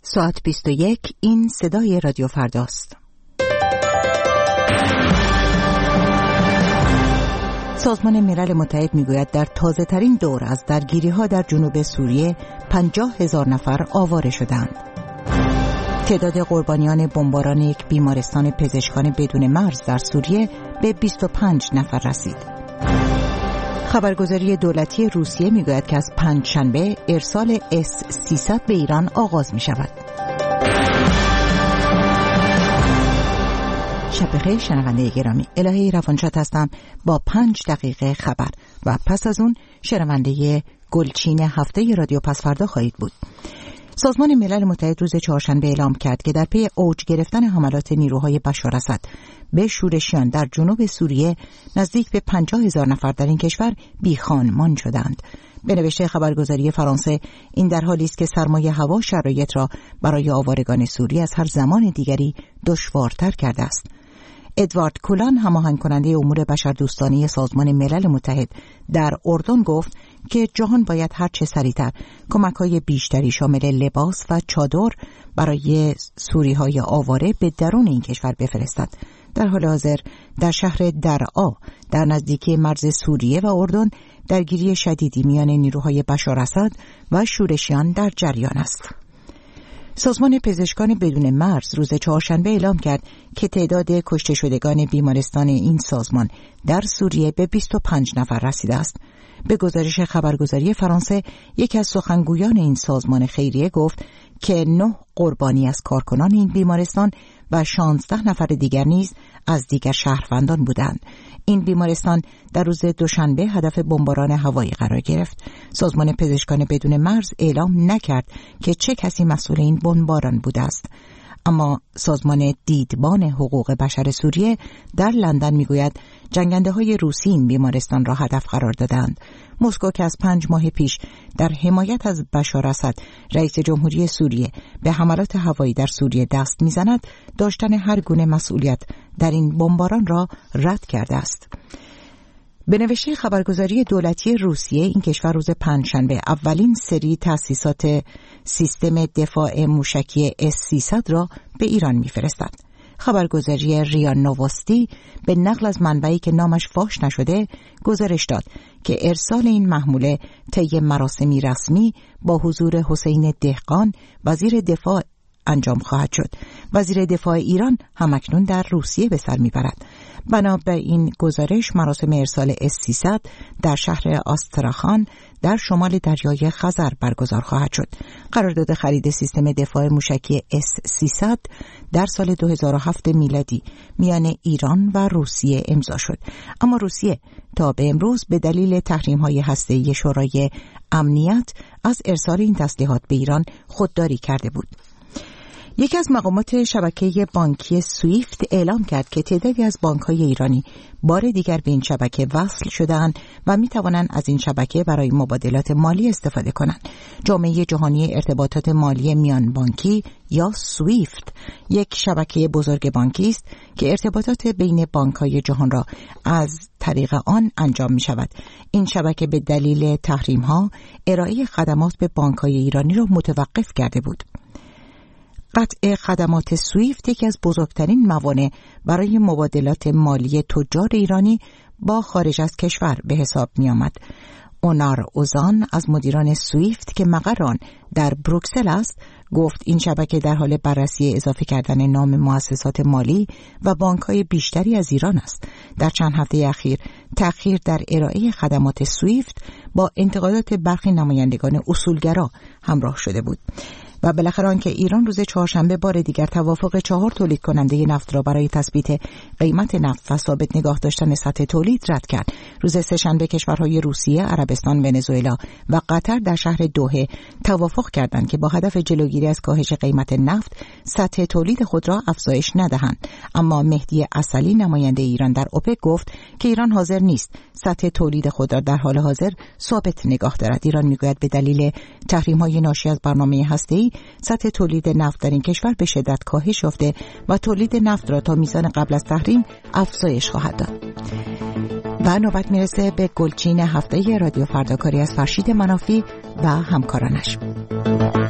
ساعت 21 این صدای رادیو فرداست. سازمان ملل متحد میگوید در تازه ترین دور از درگیری ها در جنوب سوریه 50,000 نفر آواره شدند. تعداد قربانیان بمباران یک بیمارستان پزشکان بدون مرز در سوریه به 25 نفر رسید. خبرگزاری دولتی روسیه میگوید که از پنجشنبه ارسال S-300 به ایران آغاز می شود. شب بخیر شنونده گرامی، الهه روانشاد هستم با 5 دقیقه خبر و پس از اون شنونده گلچین هفته رادیو پسفردا خواهید بود. سازمان ملل متحد روز چهارشنبه اعلام کرد که در پی اوج گرفتن حملات نیروهای بشار اسد به شورشیان در جنوب سوریه نزدیک به 50,000 نفر در این کشور بیخانمان شدند. به نوشته خبرگزاری فرانسه، این در حالی است که سرمایه هوا شرایط را برای آوارگان سوریه از هر زمان دیگری دشوارتر کرده است. ادوارد کولان، هماهنگ کننده امور بشردوستانه سازمان ملل متحد در اردن، گفت که جهان باید هر چه سریعتر کمک‌های بیشتری شامل لباس و چادر برای سوری‌های آواره به درون این کشور بفرستد. در حال حاضر در شهر درعا در نزدیکی مرز سوریه و اردن درگیری شدیدی میان نیروهای بشار اسد و شورشیان در جریان است. سازمان پزشکان بدون مرز روز چهارشنبه اعلام کرد که تعداد کشته شدگان بیمارستان این سازمان در سوریه به 25 نفر رسیده است. به گزارش خبرگزاری فرانسه، یکی از سخنگویان این سازمان خیریه گفت که 9 قربانی از کارکنان این بیمارستان و 16 نفر دیگر نیز از دیگر شهروندان بودند. این بیمارستان در روز دوشنبه هدف بمباران هوایی قرار گرفت. سازمان پزشکان بدون مرز اعلام نکرد که چه کسی مسئول این بمباران بوده است. اما سازمان دیدبان حقوق بشر سوریه در لندن میگوید جنگنده‌های روسی این بیمارستان را هدف قرار دادند. مسکو که از 5 ماه پیش در حمایت از بشار اسد رئیس جمهوری سوریه به حملات هوایی در سوریه دست میزند، داشتن هر گونه مسئولیت در این بمباران را رد کرده است. به نوشته خبرگزاری دولتی روسیه، این کشور روز پنجشنبه اولین سری تأسیسات سیستم دفاع موشکی S-300 را به ایران می‌فرستد. خبرگزاری ریا نووستی به نقل از منبعی که نامش فاش نشده گزارش داد که ارسال این محموله طی مراسمی رسمی با حضور حسین دهقان وزیر دفاع انجام خواهد شد. وزیر دفاع ایران همکنون در روسیه به سر میبرد. بنا به این گزارش مراسم ارسال S-300 در شهر آستراخان در شمال دریای خزر برگزار خواهد شد. قرارداد خرید سیستم دفاع موشکی S-300 در سال 2007 میلادی میان ایران و روسیه امضا شد، اما روسیه تا به امروز به دلیل تحریم‌های هسته‌ای شورای امنیت از ارسال این تسلیحات به ایران خودداری کرده بود. یکی از مقامات شبکه بانکی سویفت اعلام کرد که تعدادی از بانک‌های ایرانی بار دیگر به این شبکه وصل شده‌اند و می‌توانند از این شبکه برای مبادلات مالی استفاده کنند. جامعه جهانی ارتباطات مالی میان بانکی یا سویفت یک شبکه بزرگ بانکی است که ارتباطات بین بانک‌های جهان را از طریق آن انجام می‌شود. این شبکه به دلیل تحریم‌ها ارائه خدمات به بانک‌های ایرانی را متوقف کرده بود. قطع خدمات سویفت یکی از بزرگترین موانع برای مبادلات مالی تجار ایرانی با خارج از کشور به حساب می آمد. اونار اوزان از مدیران سویفت که مقر آن در بروکسل است گفت این شبکه در حال بررسی اضافه کردن نام مؤسسات مالی و بانک‌های بیشتری از ایران است. در چند هفته اخیر تأخیر در ارائه خدمات سویفت با انتقادات برخی نمایندگان اصولگرا همراه شده بود. و بالاخره آنکه ایران روز چهارشنبه بار دیگر توافق 4 تولید کننده نفت را برای تثبیت قیمت نفت و ثابت نگاه داشتن سطح تولید رد کرد. روز سه‌شنبه کشورهای روسیه، عربستان، ونزوئلا و قطر در شهر دوحه توافق کردند که با هدف جلوگیری از کاهش قیمت نفت سطح تولید خود را افزایش ندهند. اما مهدی عسلی، نماینده ایران در اوپک، گفت که ایران حاضر نیست سطح تولید خود را در حال حاضر ثابت نگاه دارد. ایران میگوید به دلیل تحریم‌های ناشی از برنامه هسته‌ای سطح تولید نفت در این کشور به شدت کاهش یافته و تولید نفت را تا میزان قبل از تحریم افزایش خواهد داد. و نوبت میرسه به گلچین هفته رادیو فرداکاری از فرشید منافی و همکارانش.